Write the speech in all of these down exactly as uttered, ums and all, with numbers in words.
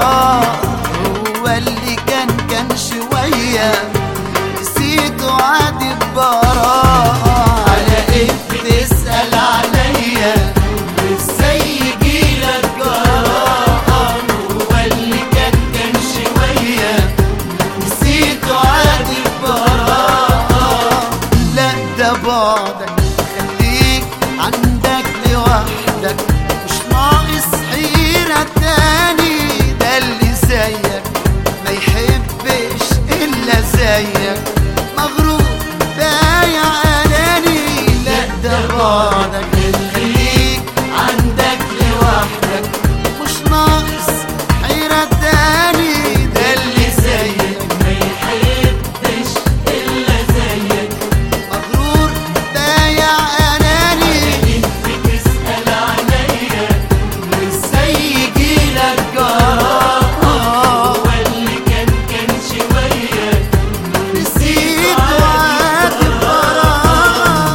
براء، هو اللي كان كان شوية نسيته عادي براء. على ايه بتسأل عليا وازاي يجيلك جراء؟ هو اللي كان كان شوية نسيته عادي براء. لا ده بعدك خليك عندك لوحدك، مش ناقص حيرة تاني. ده اللي زيك ما يحبش إلا زيك، مغرور بايع أناني. لا ده بعدك خليك عندك لوحدك، مش ناقص حيرة تاني. ده اللي زيك ما يحبش إلا زيك، مغرور بايع أناني. بتسأل عليا وازاي يجيلك جراء؟ هو اللي كان كان شوية نسيته عادي براء.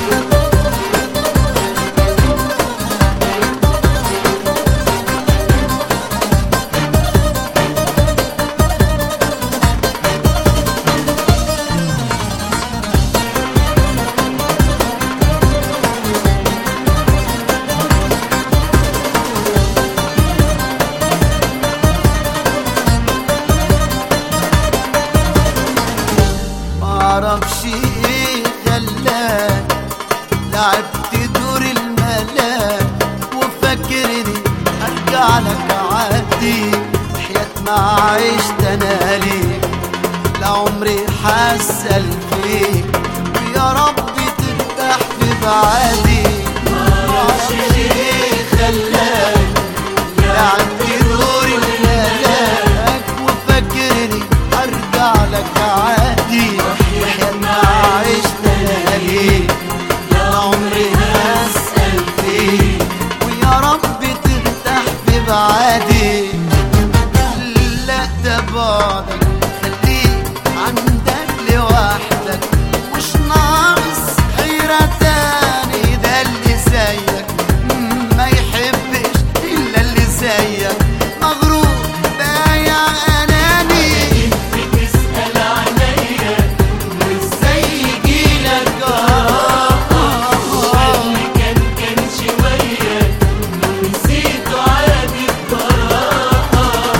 معرفش ايه خلاك لعبت دور الملاك، وفاكرني ارجع لك عادي. حياة ما عشت انا ليك لعمري حاسل فيك، ويا رب ترتاح في بعادي. معرفش ايه خلاك لعبت دور الملاك، وفاكرني ارجع لك عادي. وحياة ما عشت انا ليك لعمري هسأل فيك، ويا رب ترتاح في بعادي. لا ده بعدك خليك عندك لوحدك، مش ناقص حيرة تاني. ده اللي زيك ما يحبش إلا اللي زيك، مغرور بايع أناني. بتسأل عليا وازاي يجيلك جراء؟ هو اللي كان كان شوية نسيته عادي براء.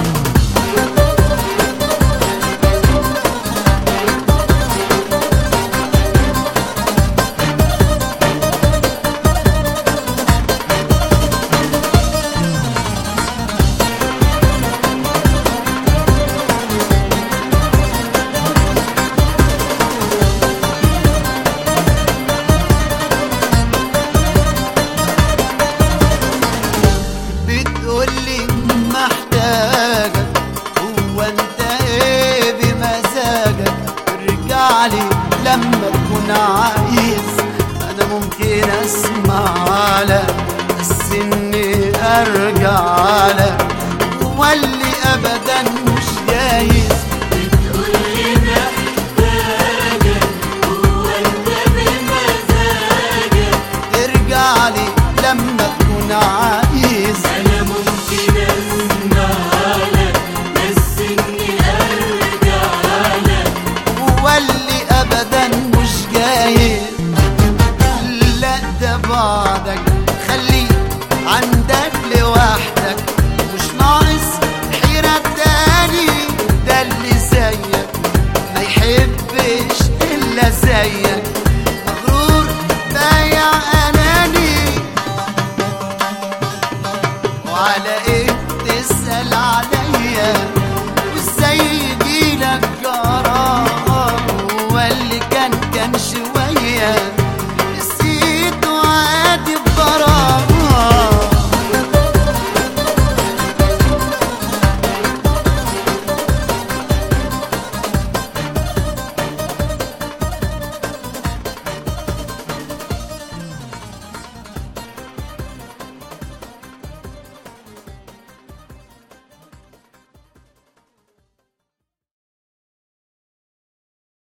بتقولي محتاجك، هو انت ايه بمزاجك؟ ارجعلي لما تكون عايز، انا ممكن اسمع لك بس اني ارجع لك هو اللي ابدا مش جايز. بتقولي محتاجك، هو انت بمزاجك؟ ارجعلي لما تكون عايز، انا ممكن اسمع لك بس اني ارجع لك هو اللي ابدا مش جايز. لا ده بعدك خليك عندك لوحدك، مش ناقص حيرة تاني. ده اللي زيك ما يحبش الا زيك، مغرور بايع أناني. وعلى ايه تسأل عليا